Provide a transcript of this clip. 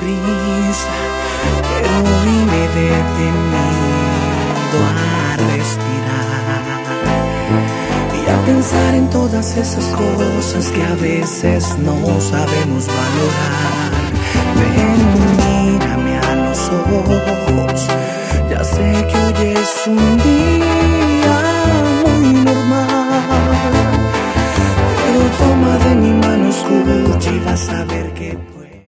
prisa, pero hoy me he detenido a respirar y a pensar en todas esas cosas que a veces no sabemos valorar.